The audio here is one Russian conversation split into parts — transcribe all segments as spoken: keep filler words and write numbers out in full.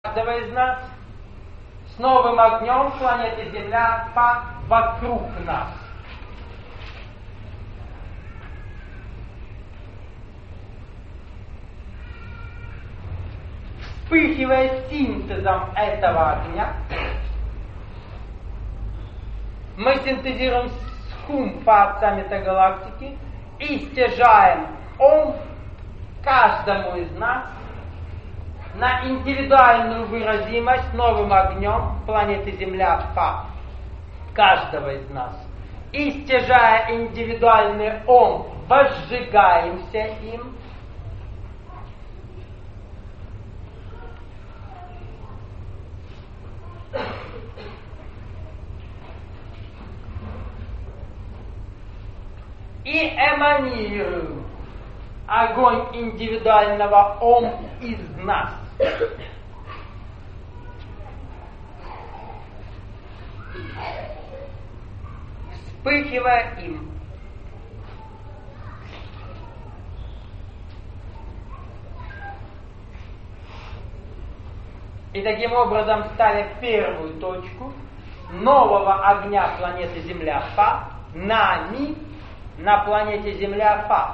каждого из нас с новым огнем планеты Земля по вокруг нас. Вспыхивая синтезом этого огня, мы синтезируем схум Творца метагалактики и стяжаем Ом каждому из нас на индивидуальную выразимость новым огнем планеты Земля по каждого из нас. И стяжая индивидуальный Ом, возжигаемся им. И эманируем огонь индивидуального Ом из нас. Вспыхивая им. И таким образом ставя первую точку нового огня планеты Земля Фа нами на планете Земля Фа.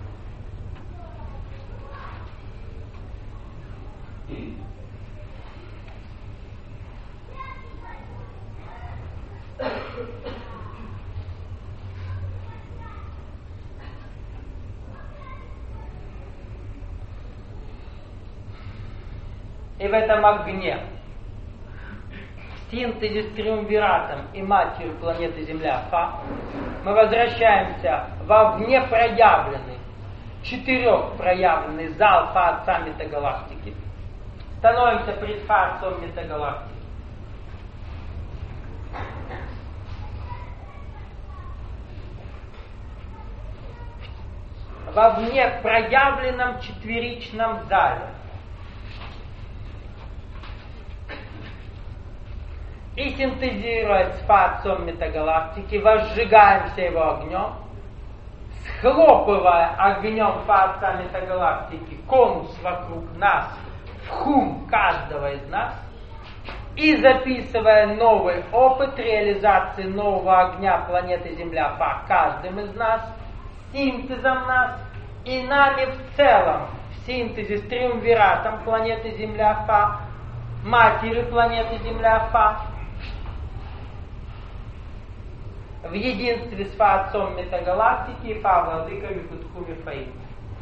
И в этом огне, в синтезе с триумвиратом и матерью планеты Земля Фа, мы возвращаемся во вне проявленный, четырех проявленный зал Творца метагалактики. Становимся пред Творцом метагалактики. Во вне проявленном четверичном зале. И синтезируя с Творцом метагалактики, возжигаемся его огнем, схлопывая огнем Творца метагалактики конус вокруг нас, в хум каждого из нас, и записывая новый опыт реализации нового огня планеты Земля по каждым из нас, синтезом нас и нами в целом, в синтезе с триумвиратом планеты Земля Фа, матерью планеты Земля Фа, в единстве с Творцом метагалактики и Фа владыками Кутхуми Фаим.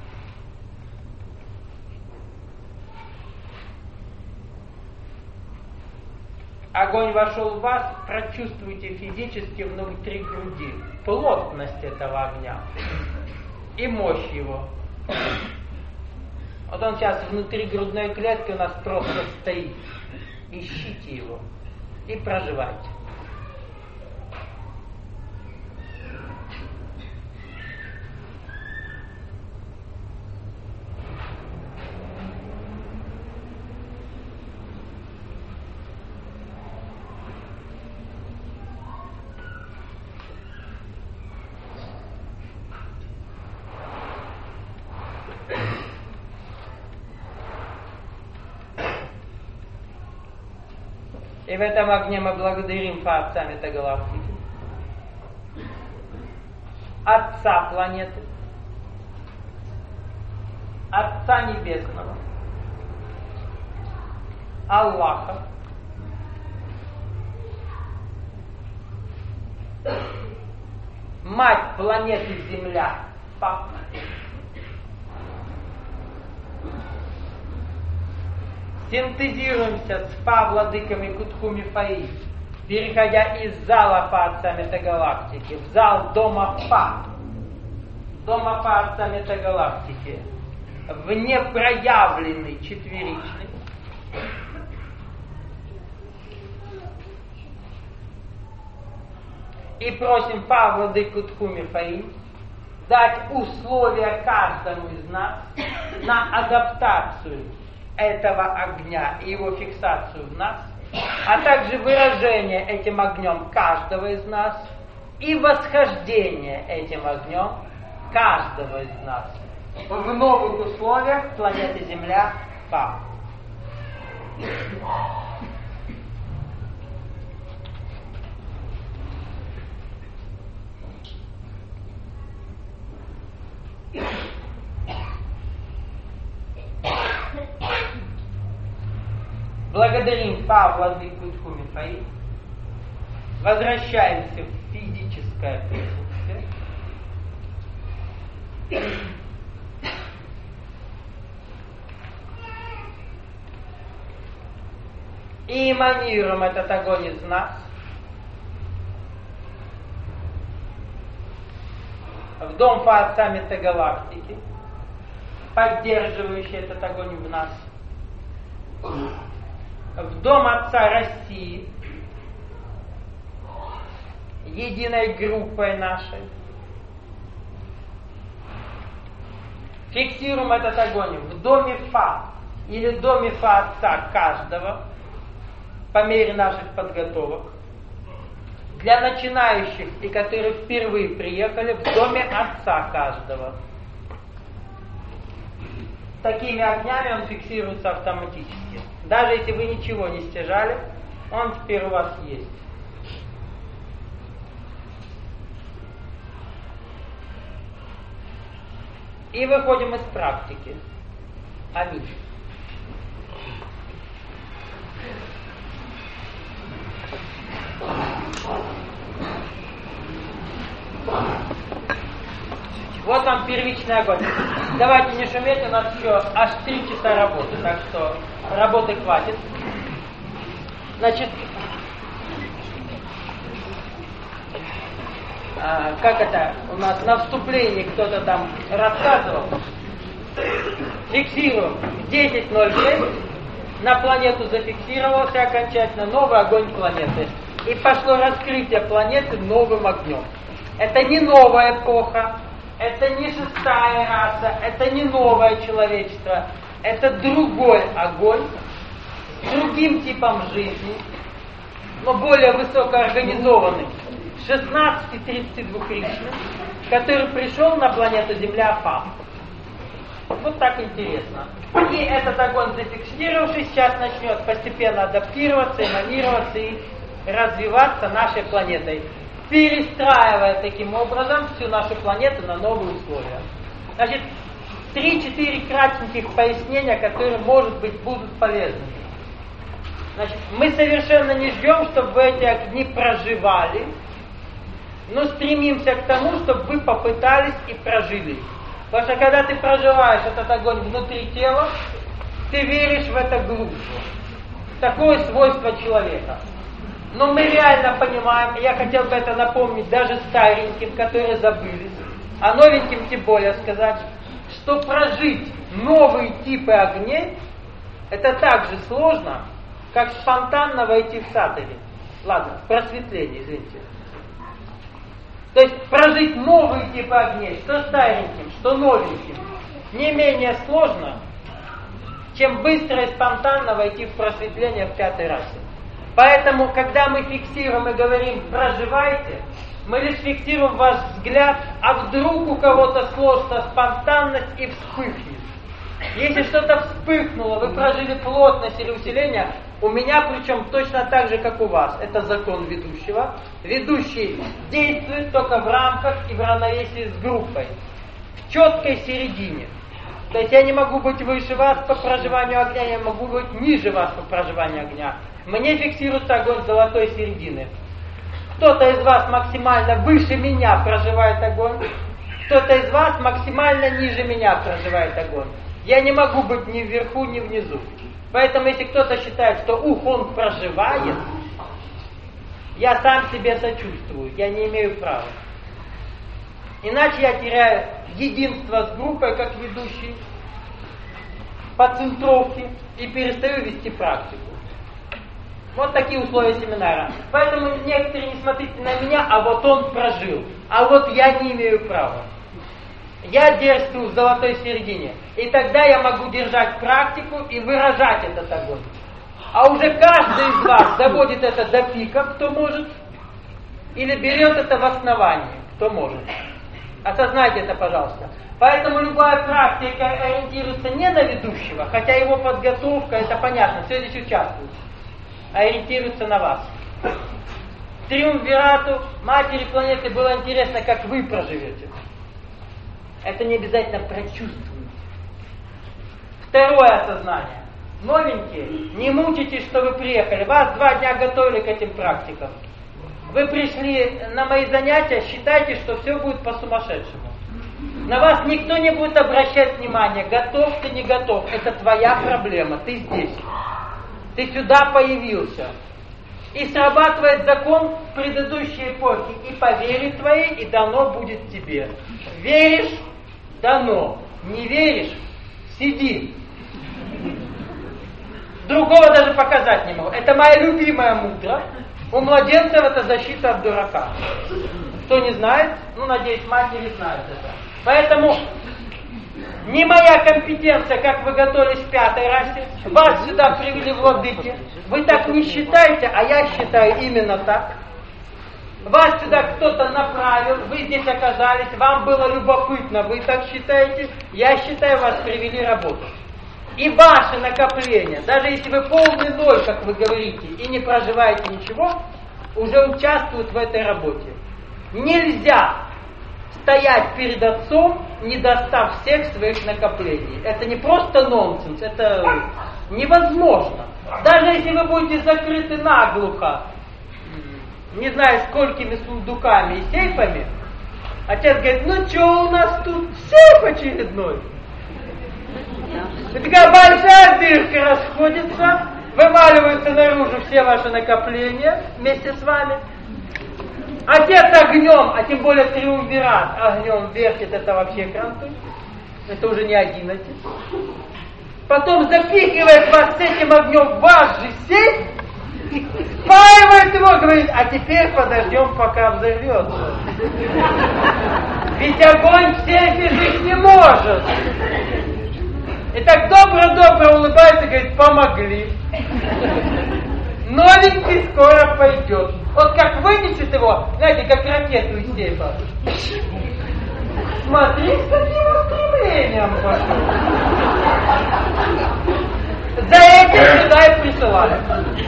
Огонь вошел в вас, прочувствуйте физически внутри груди плотность этого огня и мощь его. Вот он сейчас внутри грудной клетки у нас просто стоит. Ищите его и проживайте. И в этом огне мы благодарим Творца метагалактики, Отца планеты, Отца Небесного, Аллаха, Мать планеты Земля, Папа, синтезируемся с Фа владыками Кутхуми Фаи, переходя из зала Творца метагалактики в зал дома Фа, дома Творца метагалактики, в непроявленный четверичный, и просим Фа владыку Кутхуми Фаи дать условия каждому из нас на адаптацию этого огня и его фиксацию в нас, а также выражение этим огнем каждого из нас и восхождение этим огнем каждого из нас в новых условиях планеты Земля Фа. Благодарим Павла Дикутху Михаил. Возвращаемся в физическое присутствие. И эманируем этот огонь из нас в дом Творца Метагалактики, поддерживающий этот огонь в нас, в дом Отца России, единой группой нашей. Фиксируем этот огонь в доме Фа или доме Фа Отца каждого по мере наших подготовок. Для начинающих и которые впервые приехали, в доме Отца каждого. Такими огнями он фиксируется автоматически. Даже если вы ничего не стяжали, он теперь у вас есть. И выходим из практики. Аминь. Вот вам первичный огонь. Давайте не шуметь, у нас еще аж три часа работы, так что работы хватит. Значит, а, как это у нас на вступлении кто-то там рассказывал. Фиксируем. В десять ноль шесть на планету зафиксировался окончательно новый огонь планеты. И пошло раскрытие планеты новым огнем. Это не новая эпоха, это не шестая раса, это не новое человечество. Это другой огонь с другим типом жизни, но более высокоорганизованный, шестнадцати-тридцатидвухличным, который пришел на планету Земля Фа. Вот так интересно. И этот огонь, зафиксировавшись, сейчас начнет постепенно адаптироваться, эманироваться и развиваться нашей планетой, перестраивая таким образом всю нашу планету на новые условия. Значит, три-четыре кратеньких пояснения, которые, может быть, будут полезны. Значит, мы совершенно не ждем, чтобы вы эти огни проживали, но стремимся к тому, чтобы вы попытались и прожили. Потому что когда ты проживаешь этот огонь внутри тела, ты веришь в это глубже. Такое свойство человека. Но мы реально понимаем, и я хотел бы это напомнить даже стареньким, которые забылись, а новеньким тем более сказать, что прожить новые типы огней, это так же сложно, как спонтанно войти в сатори. Ладно, просветление, извините. То есть прожить новые типы огней, что стареньким, что новеньким, не менее сложно, чем быстро и спонтанно войти в просветление в пятой расе. Поэтому, когда мы фиксируем и говорим «проживайте», мы лишь фиксируем ваш взгляд, а вдруг у кого-то сложится спонтанность и вспыхнет. Если что-то вспыхнуло, вы прожили плотность или усиление, у меня причем точно так же, как у вас. Это закон ведущего. Ведущий действует только в рамках и в равновесии с группой. В четкой середине. То есть я не могу быть выше вас по проживанию огня, я могу быть ниже вас по проживанию огня. Мне фиксируется огонь золотой середины. Кто-то из вас максимально выше меня проживает огонь, кто-то из вас максимально ниже меня проживает огонь. Я не могу быть ни вверху, ни внизу. Поэтому если кто-то считает, что ух, он проживает, я сам себе сочувствую, я не имею права. Иначе я теряю единство с группой, как ведущий, по центровке, и перестаю вести практику. Вот такие условия семинара. Поэтому некоторые не смотрите на меня, а вот он прожил. А вот я не имею права. Я действую в золотой середине. И тогда я могу держать практику и выражать этот огонь. А уже каждый из вас доводит это до пика, кто может, или берет это в основании, кто может. Осознайте это, пожалуйста. Поэтому любая практика ориентируется не на ведущего, хотя его подготовка, это понятно, все здесь участвует, а ориентируется на вас. Триумвирату матери планеты было интересно, как вы проживете. Это не обязательно прочувствовать. Второе осознание. Новенькие, не мучайтесь, что вы приехали. Вас два дня готовили к этим практикам. Вы пришли на мои занятия, считайте, что все будет по-сумасшедшему. На вас никто не будет обращать внимания, готов ты, не готов. Это твоя проблема, ты здесь. Ты сюда появился. И срабатывает закон предыдущей эпохи. И по вере твоей, и дано будет тебе. Веришь — дано. Не веришь — сиди. Другого даже показать не могу. Это моя любимая мудра. У младенцев это защита от дурака. Кто не знает, ну, надеюсь, матери знают это. Поэтому не моя компетенция, как вы готовились в пятой расе. Вас сюда привели владыки. Вы так не считаете, а я считаю именно так. Вас сюда кто-то направил, вы здесь оказались, вам было любопытно, вы так считаете. Я считаю, вас привели работать. И ваши накопления, даже если вы полный ноль, как вы говорите, и не проживаете ничего, уже участвуют в этой работе. Нельзя стоять перед отцом, не достав всех своих накоплений. Это не просто нонсенс, это невозможно. Даже если вы будете закрыты наглухо, не знаю сколькими сундуками и сейфами, отец говорит, ну что у нас тут, сейф очередной. И такая большая дырка расходится, вываливаются наружу все ваши накопления вместе с вами. Отец огнем, а тем более триумвират огнем вертит, это вообще кранты. Это уже не один отец. Потом запихивает вас с этим огнем в ваш же сейф, спаивает его, говорит, а теперь подождем, пока взорвется. Ведь огонь в сейфе жить не может. И так добро-добро улыбается и говорит, помогли. Новенький скоро пойдет. Вот как вынесет его, знаете, как ракету из сейфа. Смотри, с каким устремлением пошел. За этим сюда и присылали.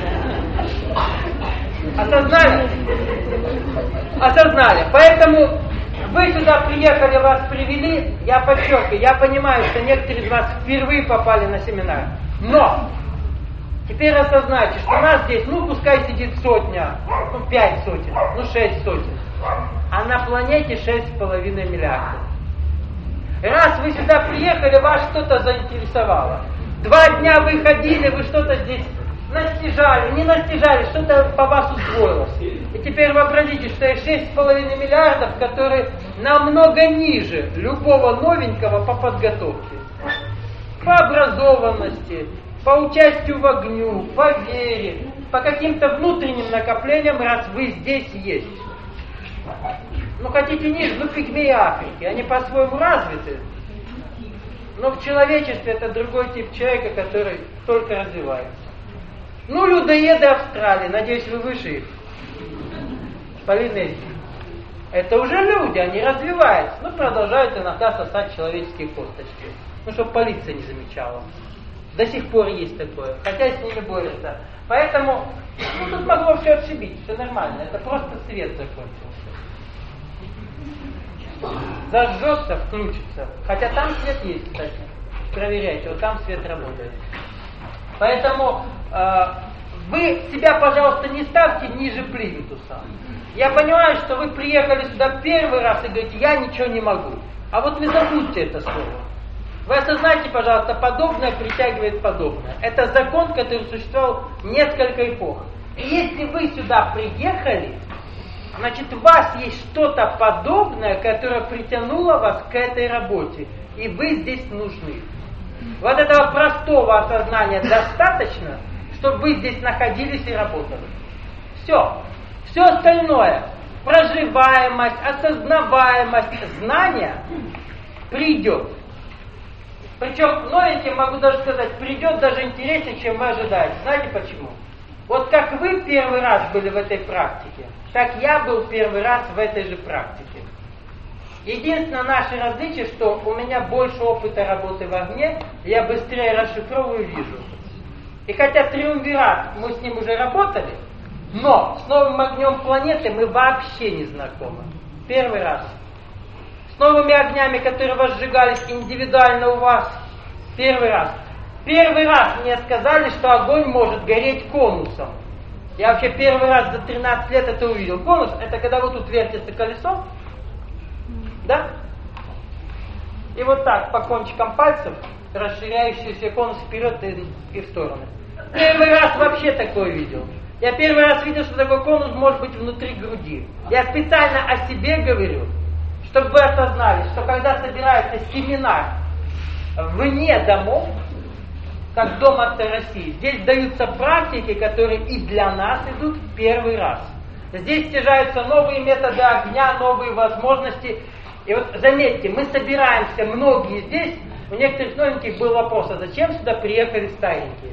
Осознали? Осознали. Поэтому вы сюда приехали, вас привели, я подчеркиваю, я понимаю, что некоторые из вас впервые попали на семинар. Но теперь осознайте, что нас здесь, ну пускай сидит сотня, ну пять сотен, ну шесть сотен, а на планете шесть с половиной миллиардов. И раз вы сюда приехали, вас что-то заинтересовало. Два дня вы ходили, вы что-то здесь настижали, не настижали, что-то по вас усвоилось. И теперь вообразите, что есть шесть с половиной миллиардов, которые намного ниже любого новенького по подготовке. По образованности, по участию в огню, по вере, по каким-то внутренним накоплениям, раз вы здесь есть. Ну хотите ниже, ну пигмеи Африки, они по-своему развиты. Но в человечестве это другой тип человека, который только развивается. Ну, людоеды Австралии, надеюсь, вы выше их. Полинезии. Это уже люди, они развиваются, но продолжают иногда сосать человеческие косточки. Ну, чтобы полиция не замечала. До сих пор есть такое, хотя с ними борются. Поэтому, ну, тут могло все отшибить, все нормально. Это просто свет закончился. Зажжется, включится. Хотя там свет есть, кстати. Проверяйте, вот там свет работает. Поэтому э, вы себя, пожалуйста, не ставьте ниже плинтуса. Я понимаю, что вы приехали сюда первый раз и говорите, я ничего не могу. А вот вы забудьте это слово. Вы осознайте, пожалуйста, подобное притягивает подобное. Это закон, который существовал несколько эпох. И если вы сюда приехали, значит, у вас есть что-то подобное, которое притянуло вас к этой работе. И вы здесь нужны. Вот этого простого осознания достаточно, чтобы вы здесь находились и работали. Все. Все остальное, проживаемость, осознаваемость, знания придет. Причем, новеньким могу даже сказать, придет даже интереснее, чем вы ожидаете. Знаете почему? Вот как вы первый раз были в этой практике, так я был первый раз в этой же практике. Единственное наше различие, что у меня больше опыта работы в огне, я быстрее расшифровываю и вижу. И хотя триумвират, мы с ним уже работали, но с новым огнем планеты мы вообще не знакомы. Первый раз. С новыми огнями, которые возжигались индивидуально у вас, первый раз. Первый раз мне сказали, что огонь может гореть конусом. Я вообще первый раз за тринадцать лет это увидел. Конус — это когда вот тут вертится колесо, да? И вот так, по кончикам пальцев, расширяющийся конус вперед и, и в стороны. Первый раз вообще такое видел. Я первый раз видел, что такой конус может быть внутри груди. Я специально о себе говорю, чтобы вы осознали, что когда собирается семинар вне домов, как Дом отца России, здесь даются практики, которые и для нас идут в первый раз. Здесь стяжаются новые методы огня, новые возможности. И вот заметьте, мы собираемся, многие здесь, у некоторых новеньких был вопрос, а зачем сюда приехали старенькие?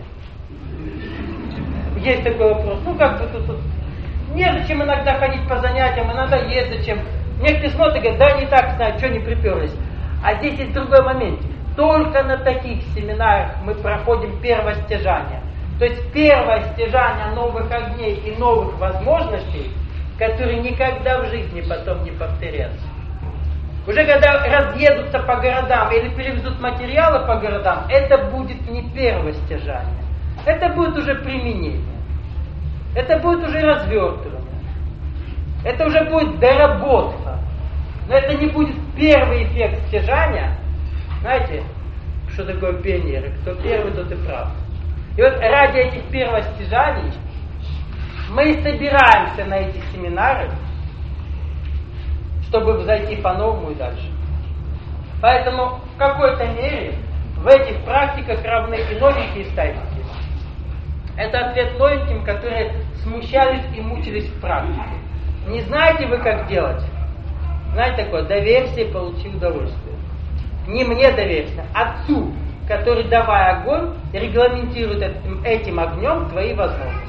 Есть такой вопрос. Ну как бы тут, тут незачем иногда ходить по занятиям, иногда есть зачем. Некоторые смотрят и говорят, да не так знаю, что не приперлись. А здесь есть другой момент. Только на таких семинарах мы проходим первое стяжание. То есть первое стяжание новых огней и новых возможностей, которые никогда в жизни потом не повторятся. Уже когда разъедутся по городам или перевезут материалы по городам, это будет не первое стяжание. Это будет уже применение. Это будет уже развертывание. Это уже будет доработка. Но это не будет первый эффект стяжания. Знаете, что такое пионеры? Кто первый, тот и прав. И вот ради этих первых стяжаний мы собираемся на эти семинары, чтобы взойти по-новому и дальше. Поэтому в какой-то мере в этих практиках равны и новенькие, и старенькие. Это ответ новеньким, которые смущались и мучились в практике. Не знаете вы, как делать? Знаете такое, доверься и получи удовольствие. Не мне доверься, отцу, который, давая огонь, регламентирует этим, этим огнем твои возможности.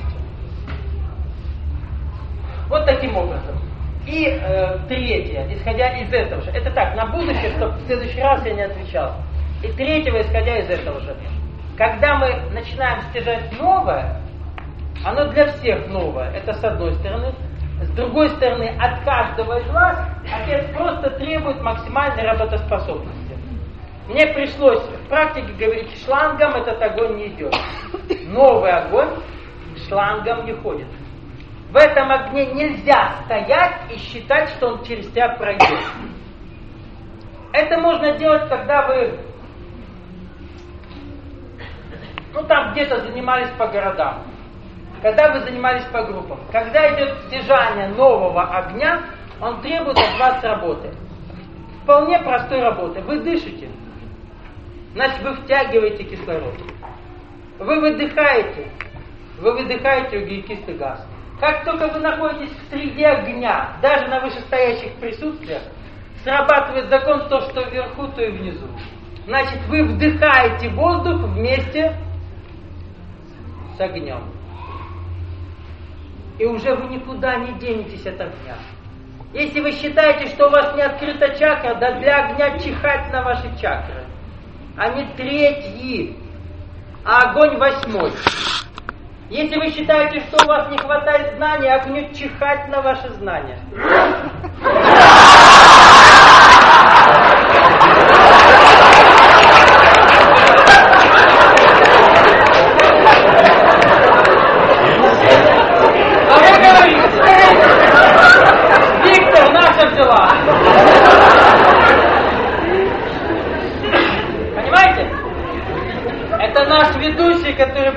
Вот таким образом. И э, третье, исходя из этого же. Это так, на будущее, чтобы в следующий раз я не отвечал. И третьего, исходя из этого же. Когда мы начинаем стяжать новое, оно для всех новое, это с одной стороны. С другой стороны, от каждого из вас Отец просто требует максимальной работоспособности. Мне пришлось в практике говорить, шлангом этот огонь не идет. Новый огонь шлангом не ходит. В этом огне нельзя стоять и считать, что он через тебя пройдет. Это можно делать, когда вы ну там где-то занимались по городам. Когда вы занимались по группам. Когда идет стяжание нового огня, он требует от вас работы. Вполне простой работы. Вы дышите. Значит, вы втягиваете кислород. Вы выдыхаете. Вы выдыхаете углекислый газ. Как только вы находитесь в среде огня, даже на вышестоящих присутствиях, срабатывает закон то, что вверху, то и внизу. Значит, вы вдыхаете воздух вместе с огнем. И уже вы никуда не денетесь от огня. Если вы считаете, что у вас не открыта чакра, да для огня чихать на ваши чакры. Они третьи, а огонь восьмой. Если вы считаете, что у вас не хватает знаний, огню чихать на ваши знания. А вы говорите, Виктор, наша взяла. Понимаете? Это наш ведущий, который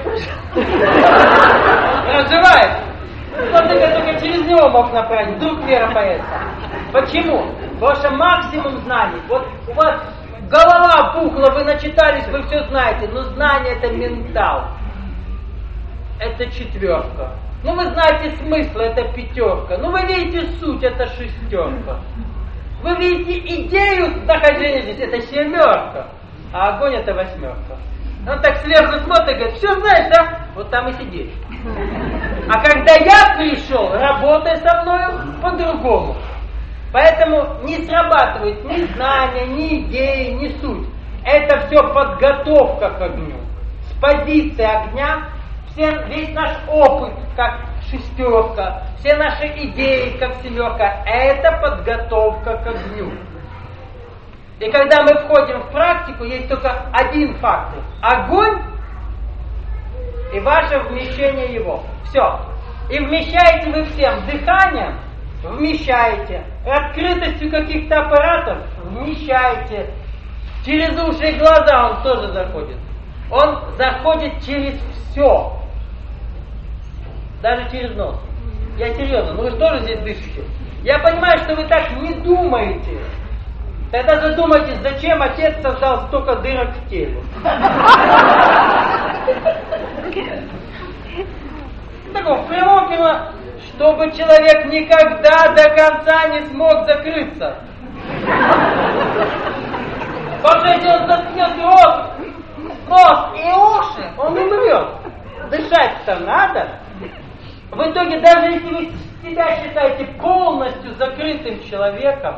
разжевает. Кто-то только через него мог направить, вдруг вера появится. Почему? Потому что максимум знаний. Вот у вас голова пухла, вы начитались, вы все знаете, но знание это ментал. Это четверка. Ну вы знаете смысл, это пятерка. Ну вы видите суть, это шестерка. Вы видите идею нахождения здесь, это семерка. А огонь это восьмерка. Он так сверху смотрит и говорит, все знаешь, да? Вот там и сиди. А когда я пришел, работай со мною по-другому. Поэтому не срабатывает ни знания, ни идеи, ни суть. Это все подготовка к огню. С позиции огня все, весь наш опыт, как шестерка, все наши идеи, как семерка, это подготовка к огню. И когда мы входим в практику, есть только один фактор. Огонь и ваше вмещение его. Все. И вмещаете вы всем дыханием, вмещаете. Открытостью каких-то аппаратов вмещаете. Через уши и глаза он тоже заходит. Он заходит через все. Даже через нос. Я серьезно, ну вы же тоже здесь дышите. Я понимаю, что вы так не думаете. Тогда задумайтесь, зачем Отец создал столько дырок в теле. Такого в прямом прямом, чтобы человек никогда до конца не смог закрыться. Потому что если он заткнет рот, нос и уши, он умрет. Дышать-то надо. В итоге, даже если вы себя считаете полностью закрытым человеком,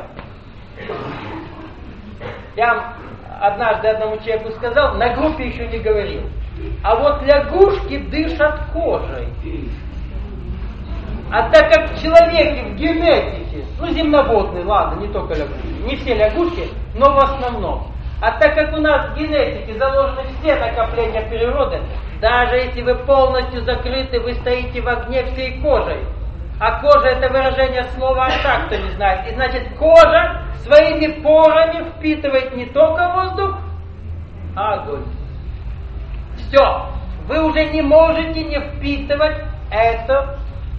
я однажды одному человеку сказал, на группе еще не говорил, а вот лягушки дышат кожей. А так как человеки в генетике, ну земноводные, ладно, не только лягушки, не все лягушки, но в основном. А так как у нас в генетике заложены все накопления природы, даже если вы полностью закрыты, вы стоите в огне всей кожей. А кожа это выражение слова «так», кто не знает. И значит, кожа своими порами впитывает не только воздух, а огонь. Все. Вы уже не можете не впитывать это,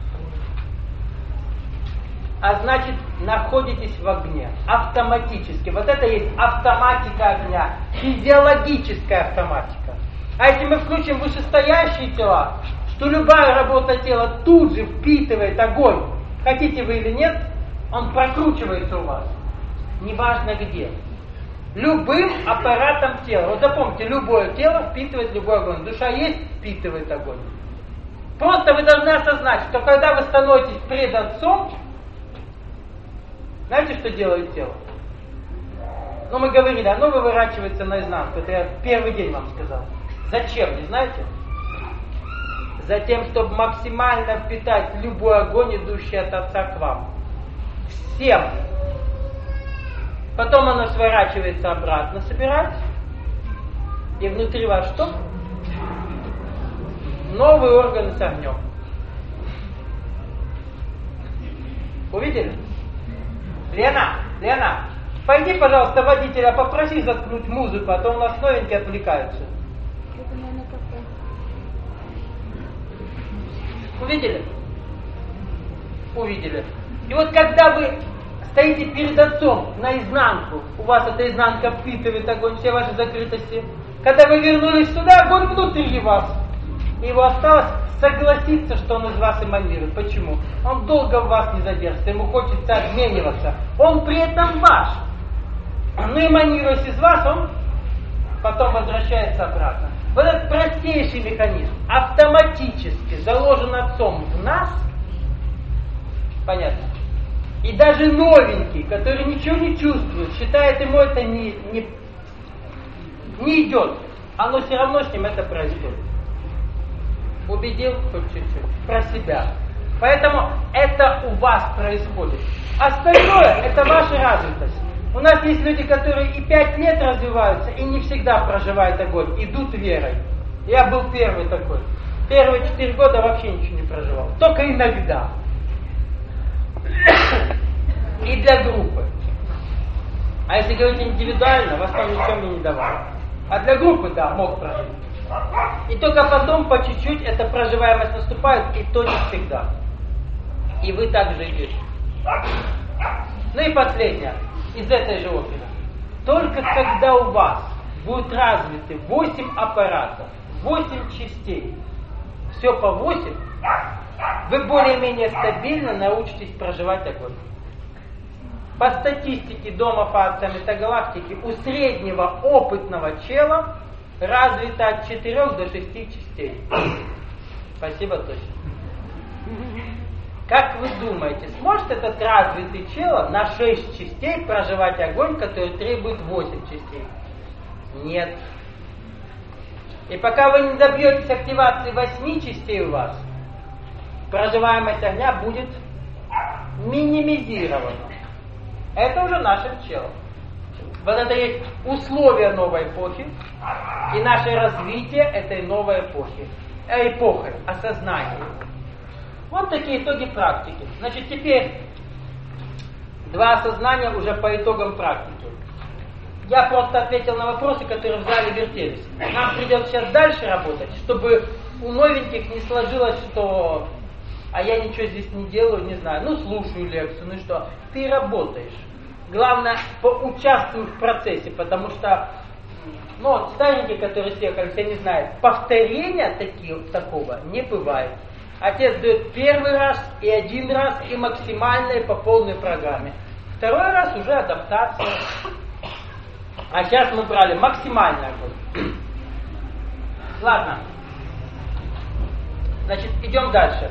а значит, находитесь в огне. Автоматически. Вот это есть автоматика огня. Физиологическая автоматика. А если мы включим вышестоящие тела, что любая работа тела тут же впитывает огонь, хотите вы или нет, он прокручивается у вас. Неважно где. Любым аппаратом тела. Вот запомните, любое тело впитывает любой огонь. Душа есть, впитывает огонь. Просто вы должны осознать, что когда вы становитесь пред Отцом, знаете, что делает тело? Ну, мы говорили, оно выворачивается наизнанку. Это я первый день вам сказал. Зачем, не знаете? Затем, чтобы максимально впитать любой огонь, идущий от Отца к вам. Всем. Потом оно сворачивается обратно, собирается. И внутри вас что? Новые органы с огнем. Увидели? Лена, Лена, пойди, пожалуйста, водителя, попроси заткнуть музыку, а то у нас новенькие отвлекаются. Увидели? Увидели. И вот когда вы стоите перед Отцом наизнанку, у вас эта изнанка впитывает огонь, все ваши закрытости. Когда вы вернулись сюда, огонь внутри вас. И его осталось согласиться, что он из вас эманирует. Почему? Он долго в вас не задержится, ему хочется обмениваться. Он при этом ваш. Но эманируясь из вас, он потом возвращается обратно. Вот этот простейший механизм автоматически заложен Отцом в нас. Понятно? И даже новенький, который ничего не чувствует, считает, ему это не, не, не идет. Оно все равно с ним это происходит. Убедил хоть чуть-чуть. Про себя. Поэтому это у вас происходит. Остальное это ваша развитость. У нас есть люди, которые и пять лет развиваются, и не всегда проживают огонь, идут верой. Я был первый такой. Первые четыре года вообще ничего не проживал. Только иногда. И для группы. А если говорить индивидуально, вас там ничего мне не давали. А для группы, да, мог прожить. И только потом по чуть-чуть эта проживаемость наступает, и то не всегда. И вы также идете. Ну и последнее. Из этой же оперы. Только когда у вас будут развиты восемь аппаратов, восемь частей, все по восемь, вы более-менее стабильно научитесь проживать огонь. По статистике Дома Фаца Метагалактики у среднего опытного чела развито от четырёх до шести частей. Спасибо, Тося. Как вы думаете, сможет этот развитый чело на шесть частей проживать огонь, который требует восемь частей? Нет. И пока вы не добьетесь активации восьми частей у вас, проживаемость огня будет минимизирована. Это уже наше чело. Вот это есть условия новой эпохи и наше развитие этой новой эпохи. Э, эпохи, осознания. Вот такие итоги практики. Значит, теперь два осознания уже по итогам практики. Я просто ответил на вопросы, которые в зале вертелись. Нам придется сейчас дальше работать, чтобы у новеньких не сложилось, что а я ничего здесь не делаю, не знаю, ну слушаю лекцию, ну что, ты работаешь. Главное, поучаствуй в процессе, потому что, ну, старенькие, которые съехали, все не знают, повторения такие, такого не бывает. Отец дает первый раз и один раз, и максимальные по полной программе. Второй раз уже адаптация. А сейчас мы брали максимальный огонь. Ладно. Значит, идем дальше.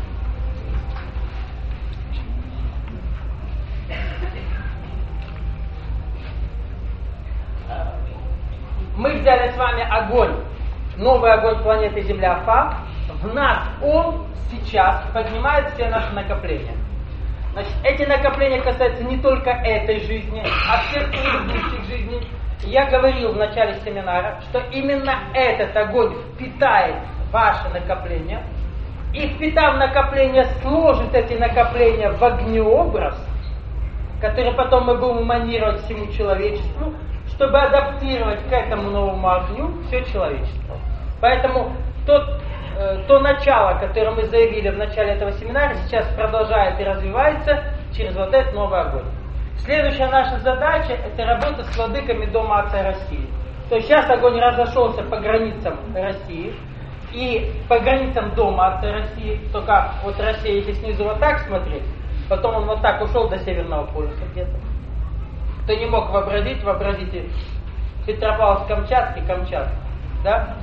Мы взяли с вами огонь, новый огонь планеты Земля Фа. В нас он сейчас поднимает все наши накопления. Значит, эти накопления касаются не только этой жизни, а всех предыдущих жизней. Я говорил в начале семинара, что именно этот огонь впитает ваши накопления, и впитав накопления, сложит эти накопления в огнеобраз, который потом мы будем эманировать всему человечеству, чтобы адаптировать к этому новому огню все человечество. Поэтому тот, э, то начало, которое мы заявили в начале этого семинара, сейчас продолжает и развивается через вот этот новый огонь. Следующая наша задача – это работа с владыками Дома Отца России. То есть сейчас огонь разошелся по границам России, и по границам Дома Отца России, то как, вот Россия, если снизу вот так смотреть, потом он вот так ушел до Северного полюса где-то. Кто не мог вообразить, вообразите Петропавловск-Камчатский, Камчатка, да?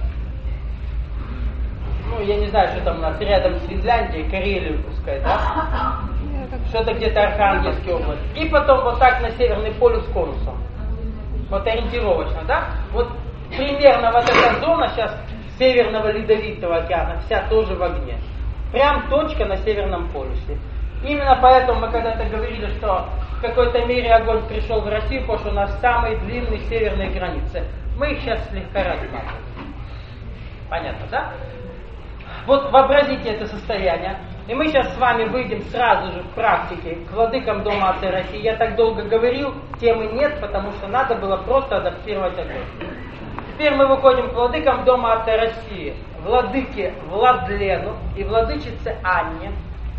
Ну, я не знаю, что там у нас рядом с Финляндией, Карелию пускай, да? Что-то где-то Архангельская область. И потом вот так на Северный полюс конусом. Вот ориентировочно, да? Вот примерно вот эта зона сейчас Северного Ледовитого океана, вся тоже в огне. Прям точка на Северном полюсе. Именно поэтому мы когда-то говорили, что в какой-то мере огонь пришел в Россию, потому что у нас самые длинные северные границы. Мы их сейчас слегка разматываем. Понятно, да? Вот вообразите это состояние. И мы сейчас с вами выйдем сразу же в практике к владыкам Дома Отца России. Я так долго говорил, темы нет, потому что надо было просто адаптировать огонь. Теперь мы выходим к владыкам Дома Отца России. Владыке Владлену и владычице Анне,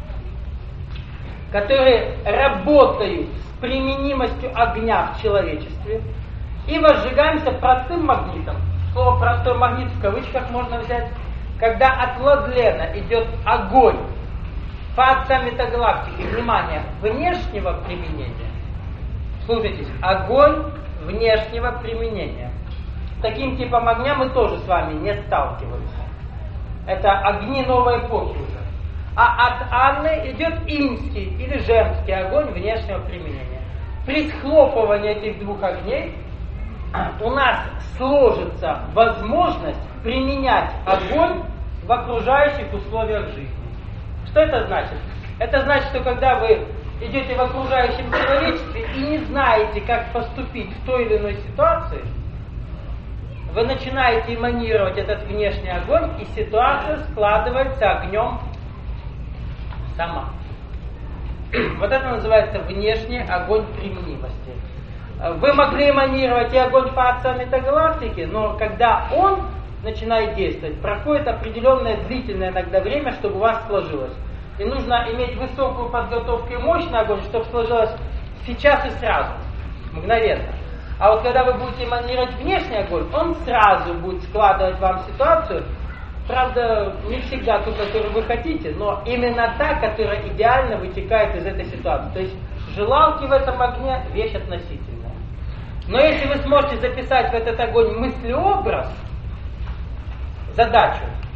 которые работают с применимостью огня в человечестве, и возжигаемся простым магнитом. Слово «простой магнит» в кавычках можно взять. Когда от Владлена идет огонь по отцам метагалактики, внимание, внешнего применения. Слушайтесь, огонь внешнего применения. С таким типом огня мы тоже с вами не сталкивались. Это огни новой эпохи уже. А от Анны идет инский или женский огонь внешнего применения. При схлопывании этих двух огней у нас сложится возможность применять огонь в окружающих условиях жизни. Что это значит? Это значит, что когда вы идете в окружающем человечестве и не знаете, как поступить в той или иной ситуации, вы начинаете эманировать этот внешний огонь, и ситуация складывается огнем сама. Вот это называется внешний огонь применимости. Вы могли эманировать и огонь по отцам метагалактики, но когда он начинает действовать, проходит определенное длительное иногда время, чтобы у вас сложилось. И нужно иметь высокую подготовку и мощный огонь, чтобы сложилось сейчас и сразу, мгновенно. А вот когда вы будете эманировать внешний огонь, он сразу будет складывать вам ситуацию, правда, не всегда ту, которую вы хотите, но именно та, которая идеально вытекает из этой ситуации. То есть желалки в этом огне – вещь относительная. Но если вы сможете записать в этот огонь мыслеобраз, задачу,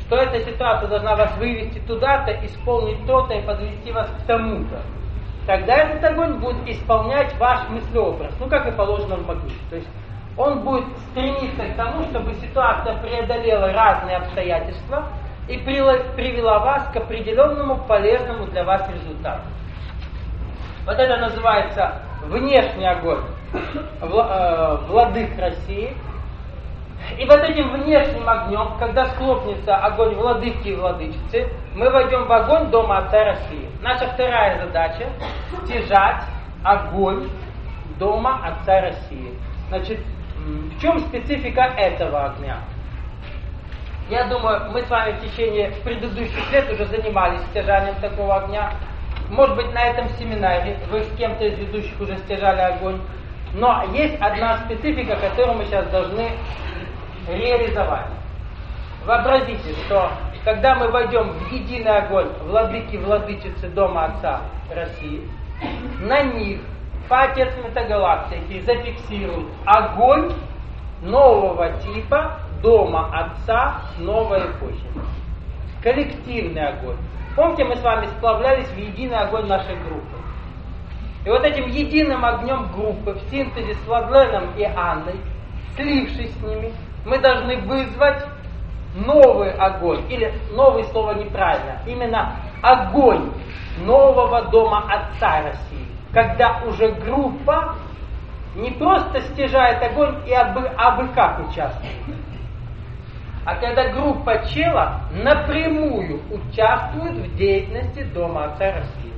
что эта ситуация должна вас вывести туда-то, исполнить то-то и подвести вас к тому-то. Тогда этот огонь будет исполнять ваш мыслеобраз, ну как и положено в магните. То есть он будет стремиться к тому, чтобы ситуация преодолела разные обстоятельства и привела вас к определенному полезному для вас результату. Вот это называется внешний огонь владык России. И вот этим внешним огнем, когда схлопнется огонь владыки и владычицы, мы войдем в огонь Дома Отца России. Наша вторая задача – стяжать огонь Дома Отца России. Значит, в чем специфика этого огня? Я думаю, мы с вами в течение предыдущих лет уже занимались стяжанием такого огня. Может быть, на этом семинаре вы с кем-то из ведущих уже стяжали огонь. Но есть одна специфика, которую мы сейчас должны реализовать. Вообразите, что когда мы войдем в единый огонь владыки и владычицы Дома Отца России, на них Отец Метагалактики зафиксирует огонь нового типа Дома Отца новой эпохи. Коллективный огонь. Помните, мы с вами сплавлялись в единый огонь нашей группы. И вот этим единым огнем группы в синтезе с Владленом и Анной, слившись с ними, мы должны вызвать новый огонь. Или новое слово неправильно. Именно огонь нового Дома Отца России. Когда уже группа не просто стяжает огонь и абы, абы как участвует, а когда группа чела напрямую участвует в деятельности Дома Отца России.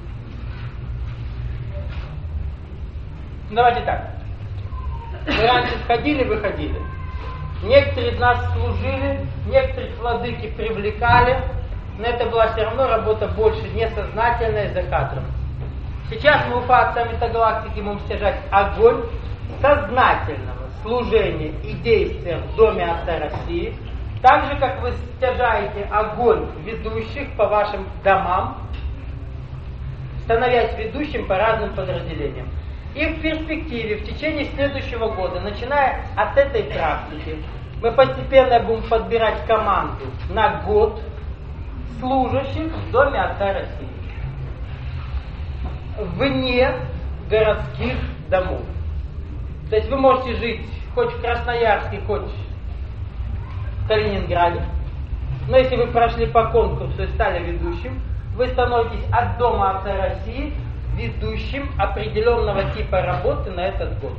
Давайте так. Мы раньше входили, выходили. Некоторые из нас служили, некоторых владыки привлекали, но это была все равно работа больше несознательная за кадром. Сейчас мы у Отца Метагалактики будем стяжать огонь сознательного служения и действия в Доме Отца России, так же, как вы стяжаете огонь ведущих по вашим домам, становясь ведущим по разным подразделениям. И в перспективе, в течение следующего года, начиная от этой практики, мы постепенно будем подбирать команду на год служащих в Доме Отца России. Вне городских домов. То есть вы можете жить хоть в Красноярске, хоть в Калининграде. Но если вы прошли по конкурсу и стали ведущим, вы становитесь от Дома Отца России ведущим определенного типа работы на этот год.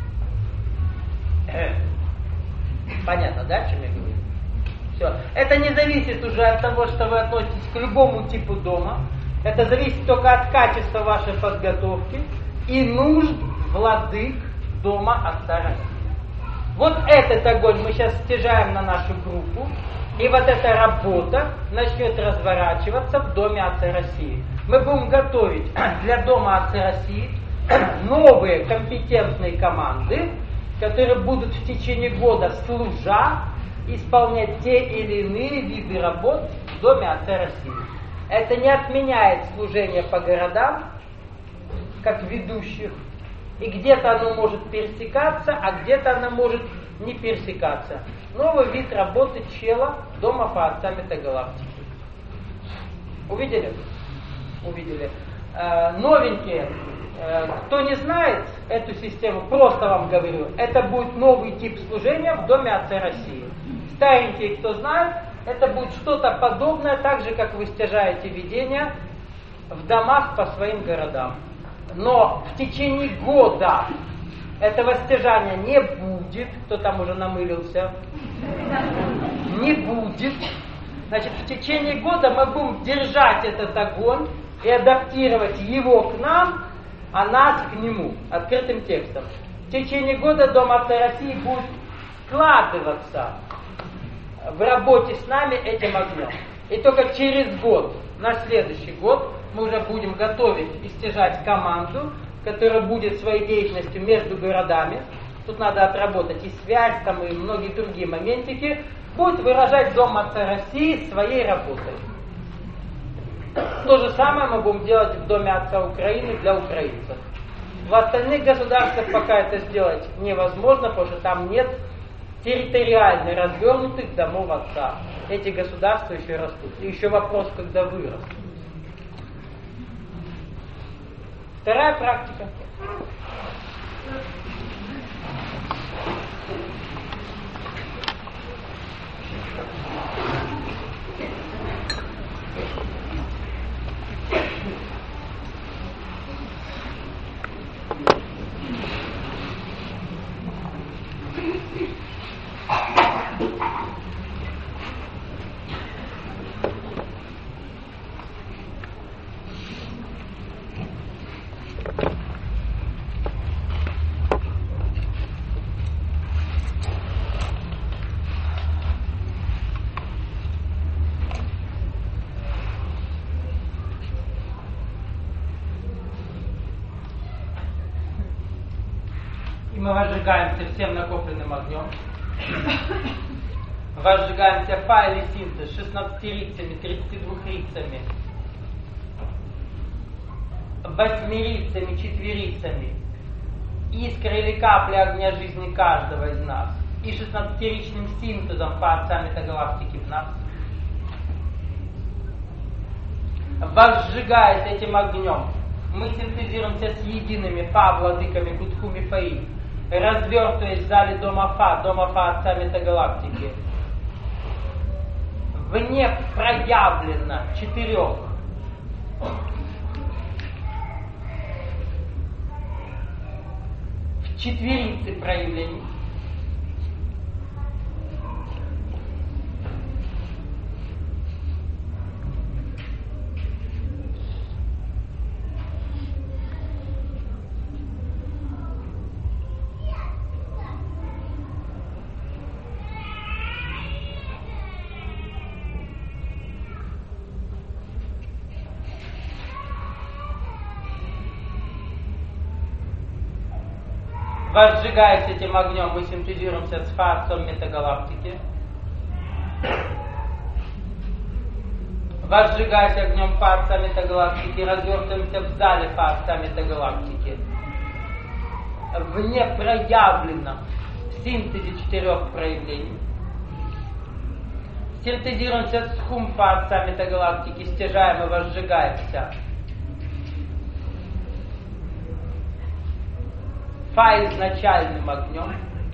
Понятно, да, о чем я говорю? Все. Это не зависит уже от того, что вы относитесь к любому типу дома. Это зависит только от качества вашей подготовки и нужд владык Дома Отца России. Вот этот огонь мы сейчас стяжаем на нашу группу, и вот эта работа начнет разворачиваться в Доме Отца России. Мы будем готовить для Дома Отца России новые компетентные команды, которые будут в течение года, служа, исполнять те или иные виды работ в Доме Отца России. Это не отменяет служение по городам, как ведущих, и где-то оно может пересекаться, а где-то оно может не пересекаться. Новый вид работы чела Дома по Отца Метагалактики. Увидели? Увидели. Э, новенькие, э, кто не знает эту систему, просто вам говорю, это будет новый тип служения в Доме Отца России. Старенькие, кто знает, это будет что-то подобное, так же, как вы стяжаете видения в домах по своим городам. Но в течение года этого стяжания не будет. Кто там уже намылился? Не будет. Значит, в течение года мы будем держать этот огонь и адаптировать его к нам, а нас к нему, открытым текстом. В течение года Дом Отца России будет складываться в работе с нами этим огнем. И только через год, на следующий год, мы уже будем готовить и стяжать команду, которая будет своей деятельностью между городами. Тут надо отработать и связь, там, и многие другие моментики. Будет выражать Дом Отца России своей работой. То же самое мы будем делать в Доме Отца Украины для украинцев. В остальных государствах пока это сделать невозможно, потому что там нет территориально развернутых домов Отца. Эти государства еще растут. И еще вопрос, когда вырастут. Вторая практика. Мы возжигаемся всем накопленным огнем. Возжигаемся фа или синтез шестнадцатирицами, тридцатидвухрицами, восьмирицами, четверицами, искры или капли огня жизни каждого из нас и шестнадцатиричным синтезом по отцам метагалактики в нас. Возжигаясь этим огнем, мы синтезируемся с едиными фа владыками Кутхуми Фаи, развертываясь в зале дома Фа, дома Фа Отца Метагалактики. Вне проявлено четырех в четверице проявлений. Возжигаясь этим огнем, мы синтезируемся с Фа Отцом Метагалактики. Возжигаясь огнем Фа Отца Метагалактики, развертываемся в зале Фа Отца Метагалактики. В непроявленном синтезе четырех проявлений. Синтезируемся с Хум Фа Отца Метагалактики, стяжаем и возжигаемся. Фа изначальным огнем.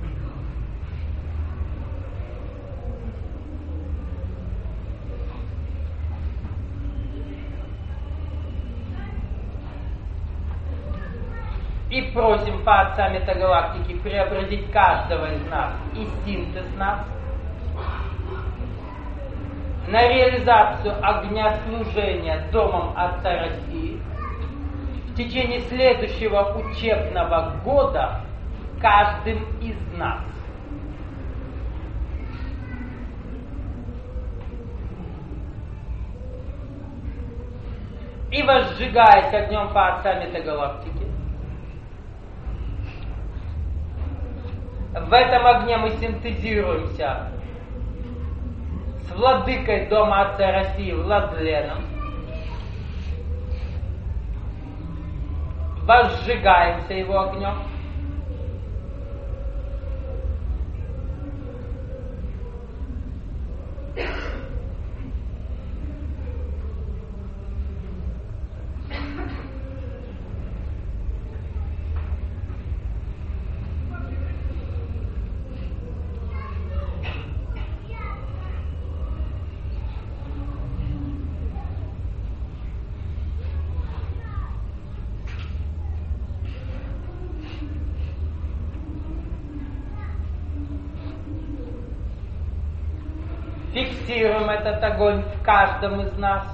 И просим Фа Отца Метагалактики преобразить каждого из нас и синтез нас на реализацию огня служения Домом Отца России в течение следующего учебного года каждым из нас. И возжигаясь огнем Фа Отца Метагалактики, в этом огне мы синтезируемся с владыкой Дома Отца России Владленом, возжигаемся его огнем, фиксируем этот огонь в каждом из нас,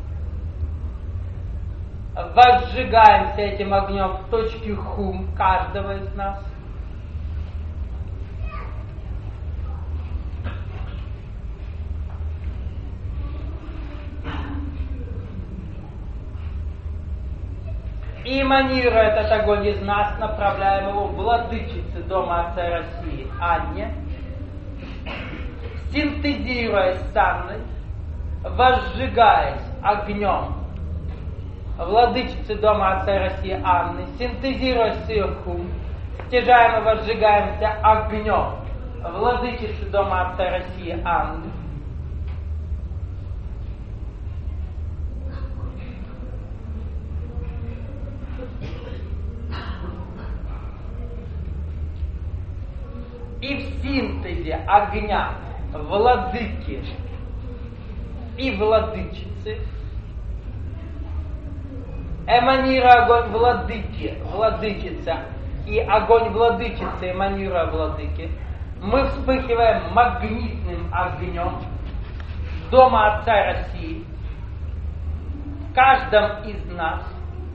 возжигаемся этим огнем в точке Хум каждого из нас, и эманируя этот огонь из нас, направляем его в владычице Дома Отца России Анне, синтезируясь с Анной, возжигаясь огнем владычицы Дома Отца России Анны, синтезируясь с ее Хум, стяжаем и возжигаемся огнем владычицы Дома Отца России Анны, и в синтезе огня владыки и владычицы, эманируя огонь владыки, владычица, и огонь владычицы, эманируя владыки, мы вспыхиваем магнитным огнем Дома Отца России в каждом из нас.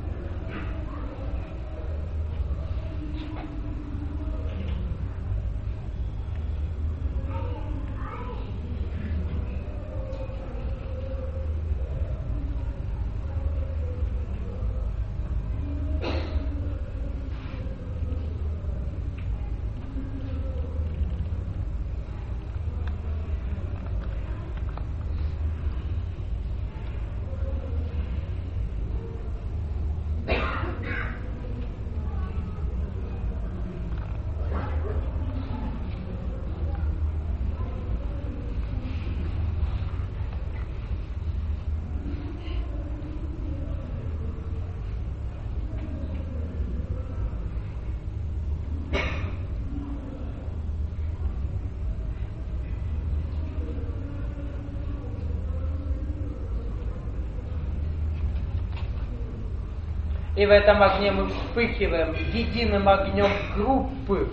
И в этом огне мы вспыхиваем единым огнем группы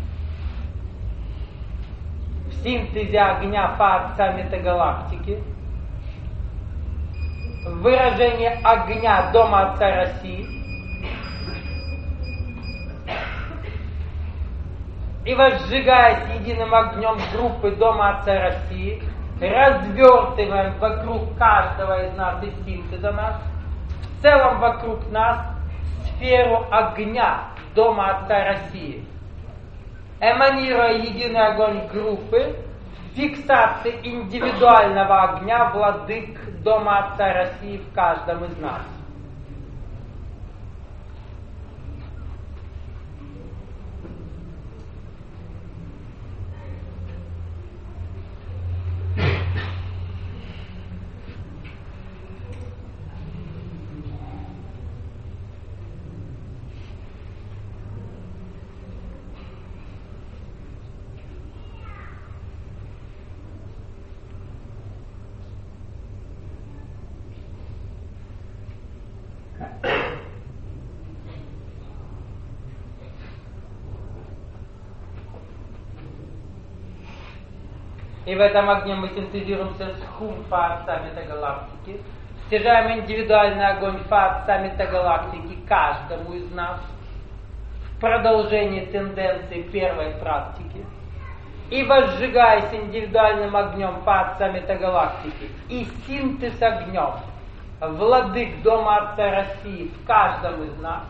в синтезе огня Фа-Отца Метагалактики, выражение огня Дома Отца России и возжигаясь единым огнем группы Дома Отца России, развертываем вокруг каждого из нас из синтеза нас, в целом вокруг нас сферу огня Дома Отца России, эманируя единый огонь группы, фиксации индивидуального огня владык Дома Отца России в каждом из нас. И в этом огне мы синтезируемся с хум Фа-Отца Метагалактики, стяжаем индивидуальный огонь Фа-Отца Метагалактики каждому из нас в продолжении тенденции первой практики, и возжигаясь индивидуальным огнем Фа-Отца Метагалактики и синтез огнем владык Дома Отца России в каждом из нас,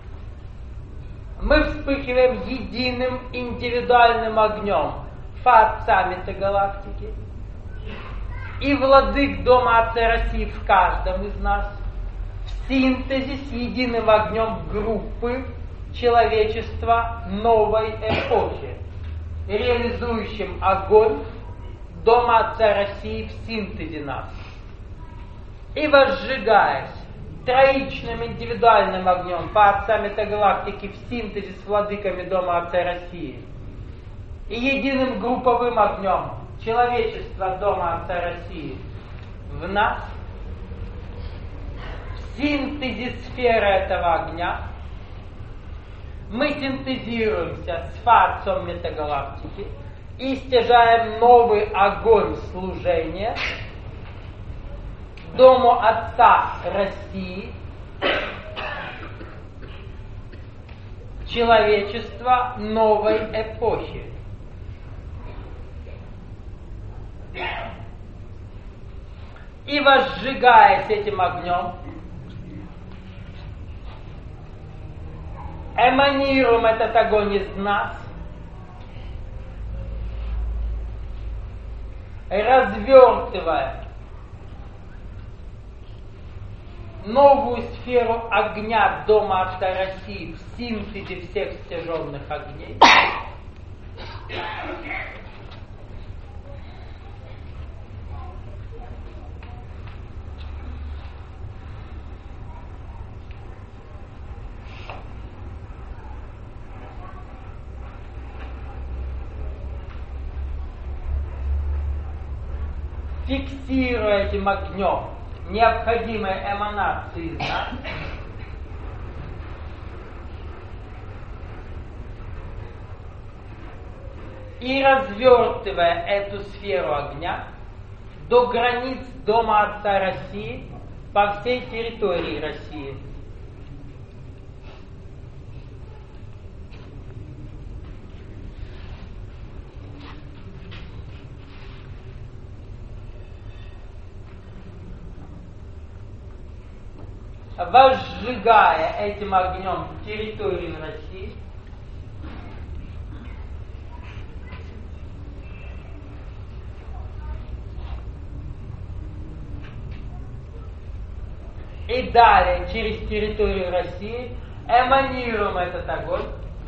мы вспыхиваем единым индивидуальным огнем Фа-Отца Метагалактики и владык Дома Отца России в каждом из нас в синтезе с единым огнем группы человечества новой эпохи, реализующим огонь Дома Отца России в синтезе нас. И возжигаясь троичным индивидуальным огнем Фа-Отца Метагалактики в синтезе с владыками Дома Отца России и единым групповым огнем человечества Дома Отца России в нас, в синтезе сферы этого огня, мы синтезируемся с Фа-Отцом Метагалактики и стяжаем новый огонь служения Дому Отца России, человечества новой эпохи. И возжигаясь этим огнем, эманируем этот огонь из нас, развертывая новую сферу огня Дома Отца России в синтезе всех стяженных огней, Фиксируя этим огнем необходимые эманации из нас, и развертывая эту сферу огня до границ Дома Отца России по всей территории России. Возжигая этим огнем территорию России, и далее через территорию России эманируем этот огонь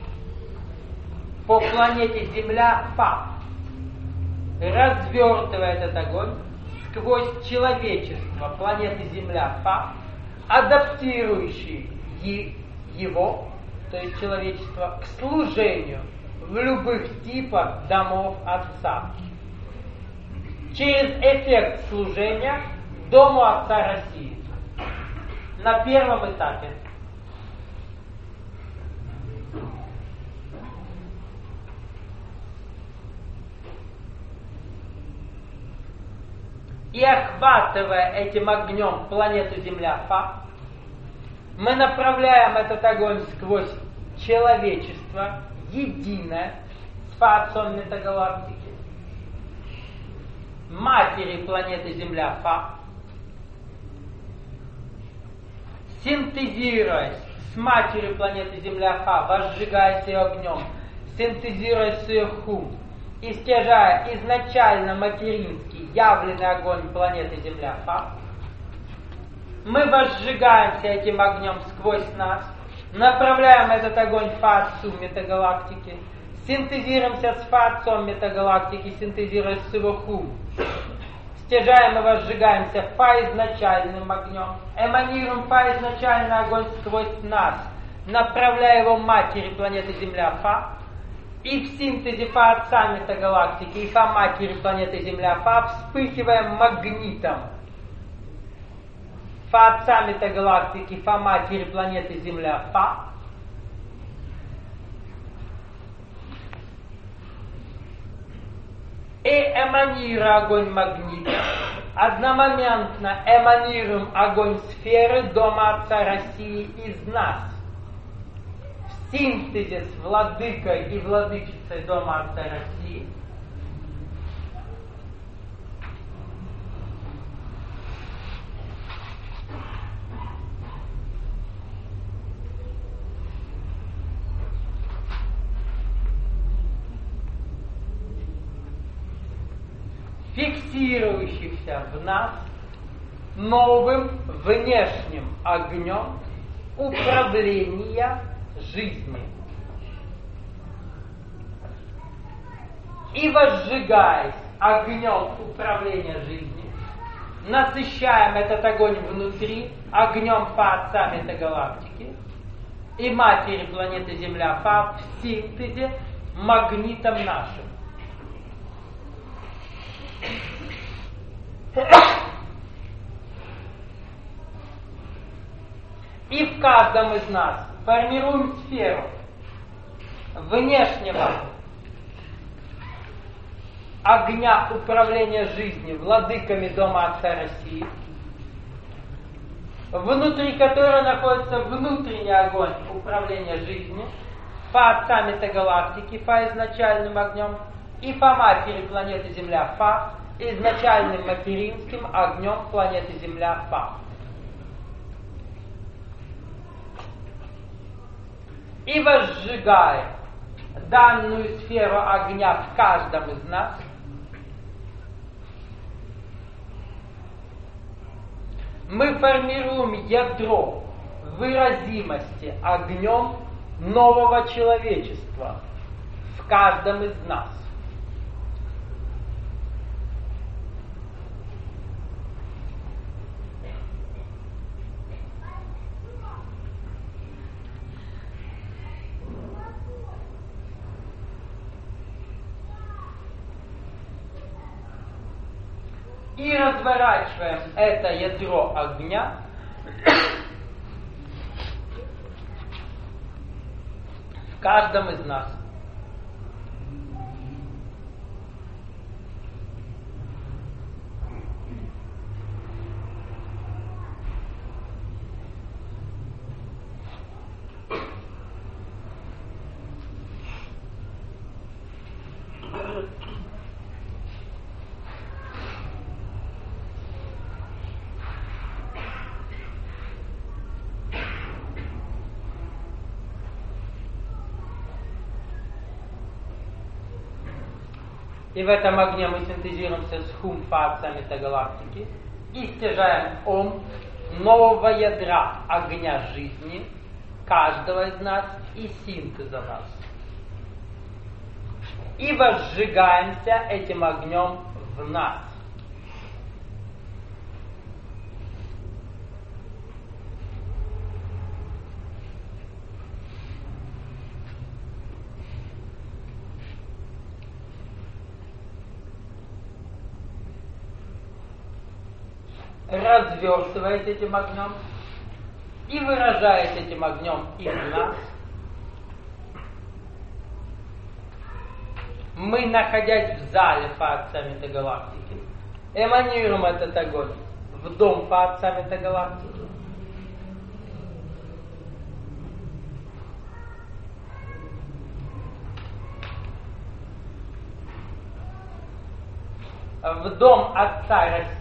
по планете Земля Фа, развертывая этот огонь сквозь человечество планеты Земля Фа, адаптирующий его, то есть человечество, к служению в любых типах домов Отца. Через эффект служения Дому Отца России. На первом этапе. И охватывая этим огнем планету Земля Фа, мы направляем этот огонь сквозь человечество, единое, с Фа-отцом метагалактики, матери планеты Земля Фа, синтезируясь с матерью планеты Земля Фа, возжигаясь ее огнем, синтезируясь с ее хум, истяжая изначально материнский явленный огонь планеты Земля Фа, мы возжигаемся этим огнем сквозь нас, направляем этот огонь Фа-отцу метагалактики, синтезируемся с Фа-отцом метагалактики, синтезируясь с его хум, стяжаем и возжигаемся Фа-изначальным огнем, эманируем Фа-изначальный огонь сквозь нас, направляя его матери планеты Земля Фа, и в синтезе Фа-отца метагалактики и Фа-матери планеты Земля Фа вспыхиваем магнитом Фа-отца метагалактики, Фа-матери планеты Земля Фа, и эманируя огонь магнита, одномоментно эманируем огонь сферы Дома Отца России из нас. В синтезе с владыкой и владычицей Дома Отца России фиксирующихся в нас новым внешним огнем управления жизни. И возжигаясь огнем управления жизнью, насыщаем этот огонь внутри огнем Фа-отца метагалактики и матери планеты Земля Фа в синтезе магнитом нашим. И в каждом из нас формируем сферу внешнего огня управления жизнью владыками Дома Отца России, внутри которой находится внутренний огонь управления жизнью Фа-отца метагалактики, Фа изначальным огнем, и Фа-матери планеты Земля Фа изначальным материнским огнем планеты Земля Фа. И возжигая данную сферу огня в каждом из нас, мы формируем ядро выразимости огнем нового человечества, в каждом из нас. И разворачиваем это ядро огня в каждом из нас. И в этом огне мы синтезируемся с хум-фа метагалактики и стяжаем ом нового ядра огня жизни каждого из нас и синтеза нас. И возжигаемся этим огнем в нас. Разверстываете этим огнем и выражаете этим огнем из нас. Мы, находясь в зале Фа-Отца Метагалактики, эманируем этот огонь в дом Фа-Отца Метагалактики. В дом Отца России.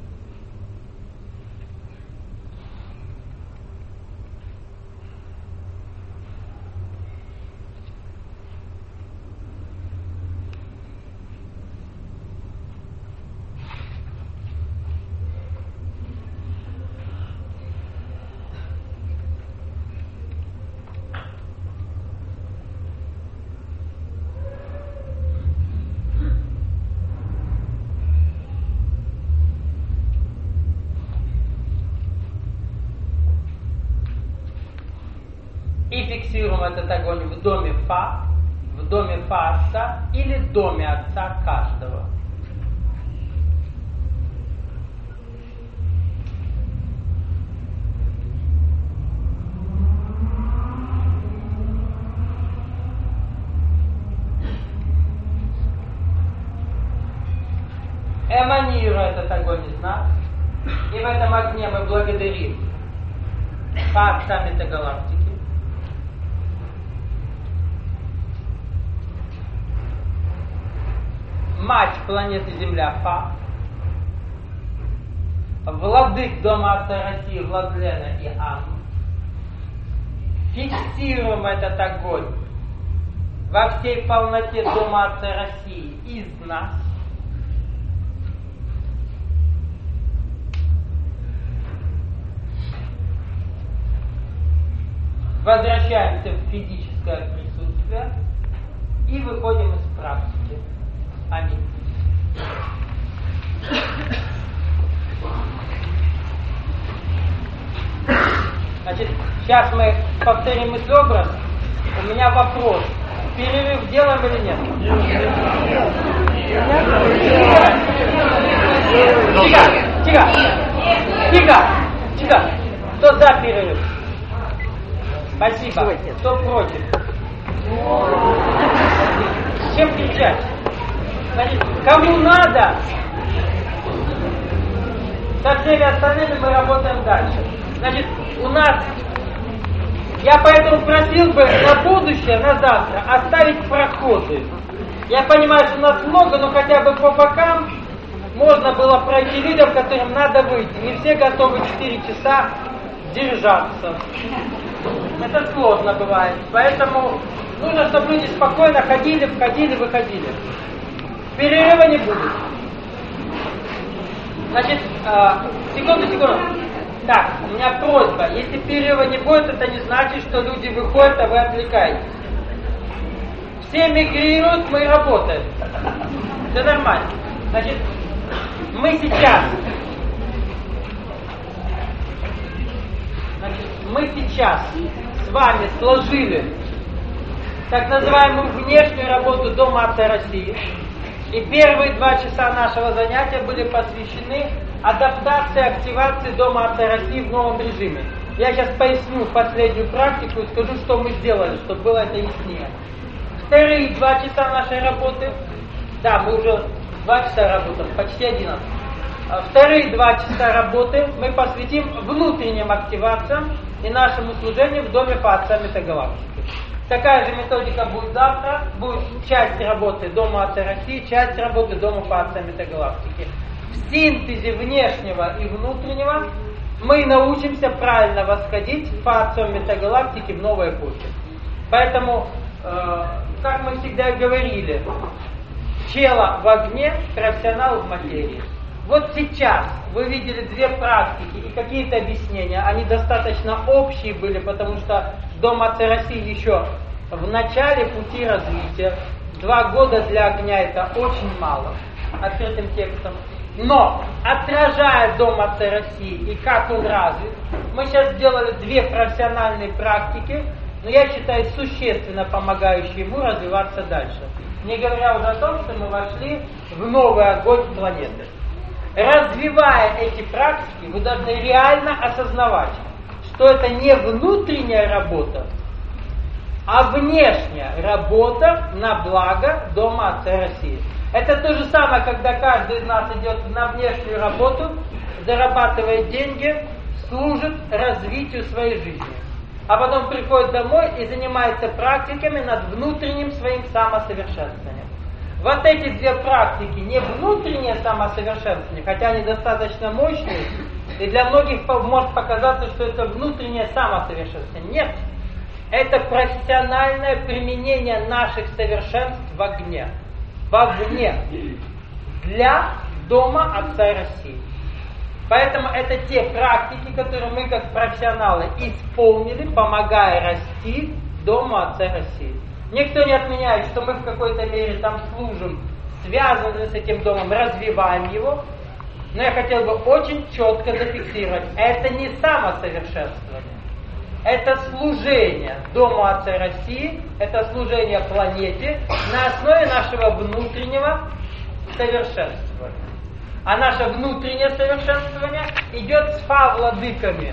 И фиксируем этот огонь в доме Фа, в доме Фа-Отца или в доме Отца каждого. Эманируя этот огонь из нас, и в этом огне мы благодарим Фа-Отца Метагалактики, мать планеты Земля Фа, владык дома Отца России Владлена и Анну. Фиксируем этот огонь во всей полноте дома Отца России из нас. Возвращаемся в физическое присутствие и выходим из практики. Аминь. Значит, сейчас мы повторим мыслеобраз. У меня вопрос. Перерыв делаем или нет? Тихо, тихо, тихо, тихо. Кто за перерыв? Спасибо. Кто против? Чем кричать? Значит, кому надо, со всеми остальными мы работаем дальше. Значит, у нас, я поэтому просил бы на будущее, на завтра, оставить проходы. Я понимаю, что у нас много, но хотя бы по бокам можно было пройти людям, которым надо выйти. Не все готовы четыре часа держаться. Это сложно бывает. Поэтому нужно, чтобы люди спокойно ходили, входили, выходили. Перерыва не будет. Значит, э, секунду, секунду. Так, у меня просьба. Если перерыва не будет, это не значит, что люди выходят, а вы отвлекаетесь. Все мигрируют, мы работаем. Все нормально. Значит, мы сейчас, значит, мы сейчас с вами сложили так называемую внешнюю работу Дома Отца России. И первые два часа нашего занятия были посвящены адаптации, активации Дома Отца России в новом режиме. Я сейчас поясню последнюю практику и скажу, что мы сделали, чтобы было это яснее. Вторые два часа нашей работы, да, мы уже два часа работаем, почти одиннадцать. Вторые два часа работы мы посвятим внутренним активациям и нашему служению в Доме по Отцам Метагалактики. Такая же методика будет завтра. Будет часть работы Дома Отца России, часть работы Дома по Отцам Метагалактики. В синтезе внешнего и внутреннего мы научимся правильно восходить по Отцам Метагалактики в новой эпохе. Поэтому, э, как мы всегда говорили, чело в огне, профессионал в материи. Вот сейчас вы видели две практики и какие-то объяснения. Они достаточно общие были, потому что Дом Отца России еще в начале пути развития. Два года для огня это очень мало, открытым текстом. Но, отражая Дом Отца России и как он развит, мы сейчас сделали две профессиональные практики, но я считаю существенно помогающие ему развиваться дальше. Не говоря уже о том, что мы вошли в новый огонь планеты. Развивая эти практики, вы должны реально осознавать, что это не внутренняя работа, а внешняя работа на благо Дома Отца России. Это то же самое, когда каждый из нас идет на внешнюю работу, зарабатывает деньги, служит развитию своей жизни. А потом приходит домой и занимается практиками над внутренним своим самосовершенствованием. Вот эти две практики, не внутреннее самосовершенствование, хотя они достаточно мощные, и для многих может показаться, что это внутреннее самосовершенствование. Нет. Это профессиональное применение наших совершенств в огне. Вовне. Для Дома Отца России. Поэтому это те практики, которые мы как профессионалы исполнили, помогая расти Дому Отца России. Никто не отменяет, что мы в какой-то мере там служим, связаны с этим домом, развиваем его. Но я хотел бы очень четко зафиксировать, это не самосовершенствование. Это служение Дому Отца России, это служение планете на основе нашего внутреннего совершенствования. А наше внутреннее совершенствование идет с фа-владыками,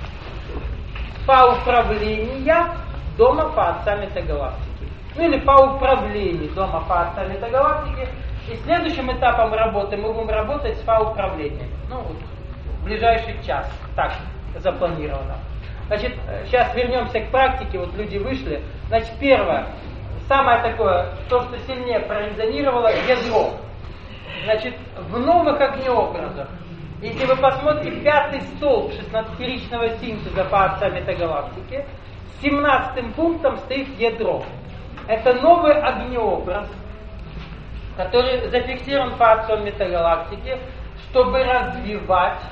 фа-управления Дома по Отцам Метагалактики. Ну или по управлению Дома по Отцам Метагалактики. И следующим этапом работы мы будем работать с фа-управлением. Ну вот, в ближайший час. Так запланировано. Значит, сейчас вернемся к практике. Вот люди вышли. Значит, первое. Самое такое, то, что сильнее прорезонировало, ядро. Значит, в новых огнеобразах, если вы посмотрите пятый столб шестнадцатиричного синтеза по Отцам Метагалактики, семнадцатым пунктом стоит ядро. Это новый огнеобраз, который зафиксирован по Отцам Метагалактики, чтобы развивать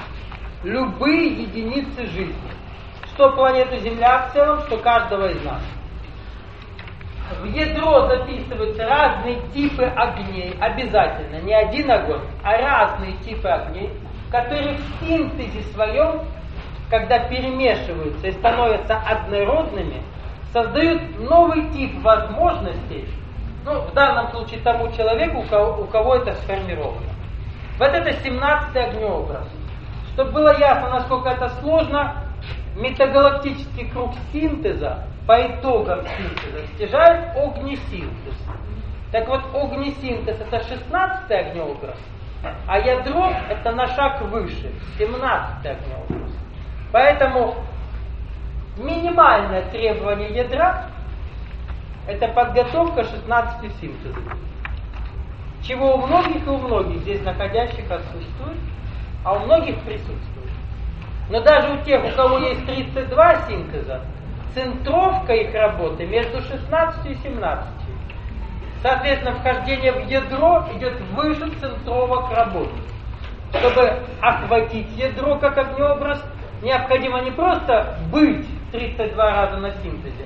любые единицы жизни. Что планету Земля в целом, что каждого из нас. В ядро записываются разные типы огней, обязательно, не один огонь, а разные типы огней, которые в синтезе своем, когда перемешиваются и становятся однородными, создают новый тип возможностей, ну, в данном случае тому человеку, у кого, у кого это сформировано. Вот это семнадцатый огнеобраз. Чтобы было ясно, насколько это сложно, метагалактический круг синтеза по итогам синтеза стяжает огнесинтез. Так вот, огнесинтез это шестнадцатый огнеобраз, а ядро это на шаг выше, семнадцатый огнеобраз. Поэтому минимальное требование ядра это подготовка шестнадцати синтезов. Чего у многих и у многих здесь находящих отсутствует, а у многих присутствует. Но даже у тех, у кого есть тридцать два синтеза, центровка их работы между шестнадцатью и семнадцатью. Соответственно, вхождение в ядро идет выше центровок работы. Чтобы охватить ядро как огнеобраз, необходимо не просто быть тридцать два раза на синтезе,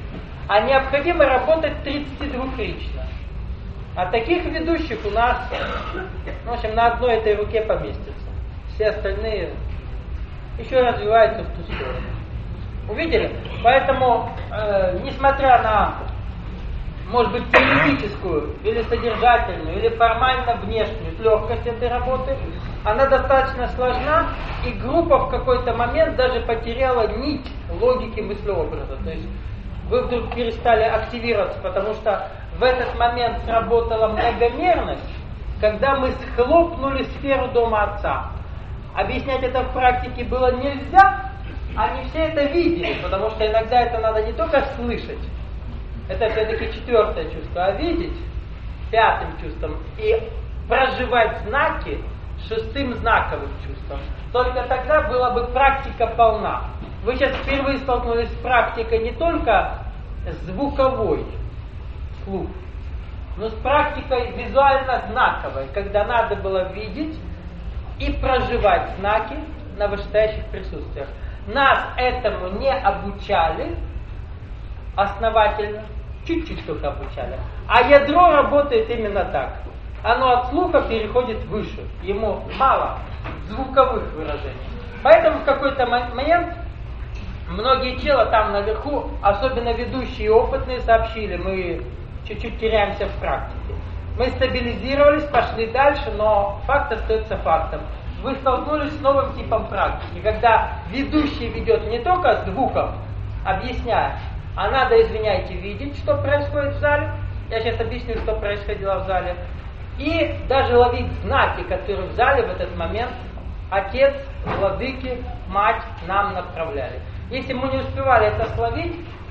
а необходимо работать тридцатидвухрично. А таких ведущих у нас, в общем, на одной этой руке поместится. Все остальные еще развиваются в ту сторону. Увидели? Поэтому, э, несмотря на, может быть, теоретическую, или содержательную, или формально внешнюю легкость этой работы, она достаточно сложна, и группа в какой-то момент даже потеряла нить логики мыслеобраза. То есть вы вдруг перестали активироваться, потому что в этот момент сработала многомерность, когда мы схлопнули сферу дома Отца. Объяснять это в практике было нельзя, они все это видели, потому что иногда это надо не только слышать, это все-таки четвертое чувство, а видеть пятым чувством и проживать знаки шестым знаковым чувством. Только тогда была бы практика полна. Вы сейчас впервые столкнулись с практикой не только звуковой, слух, но с практикой визуально-знаковой, когда надо было видеть и проживать знаки на вышестоящих присутствиях. Нас этому не обучали основательно, чуть-чуть только обучали. А ядро работает именно так. Оно от слуха переходит выше. Ему мало звуковых выражений. Поэтому в какой-то момент многие челы там наверху, особенно ведущие и опытные, сообщили, мы чуть-чуть теряемся в практике. Мы стабилизировались, пошли дальше, но факт остается фактом. Вы столкнулись с новым типом практики, когда ведущий ведет не только звуком, объясняя, а надо, извиняйте, видеть, что происходит в зале. Я сейчас объясню, что происходило в зале. И даже ловить знаки, которые в зале в этот момент отец, владыки, мать нам направляли. Если мы не успевали это словить,